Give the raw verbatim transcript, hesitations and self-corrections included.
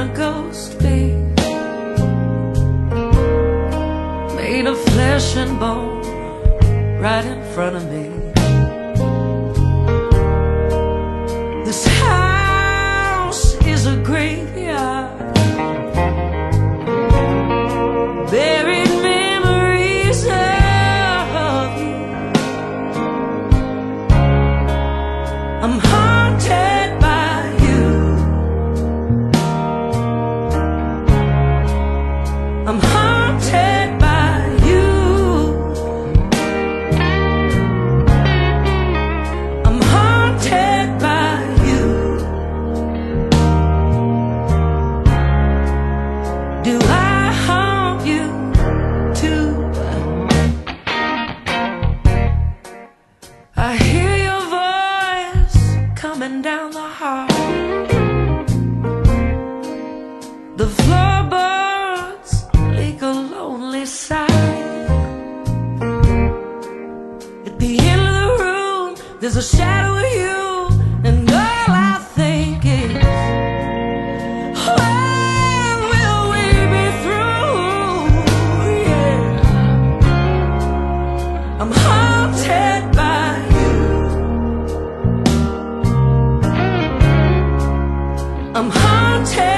a ghost be, made of flesh and bone, right in front of me. This house is a graveyard, buried memories of you. I'm haunted by you. I'm haunted by you. I'm haunted by you. Do I haunt you too? I hear your voice coming down the hall. The floorboards leak a lonely sigh. At the end of the room, there's a shadow of you, and all I think is, when will we be through? Yeah. I'm haunted by you. I'm haunted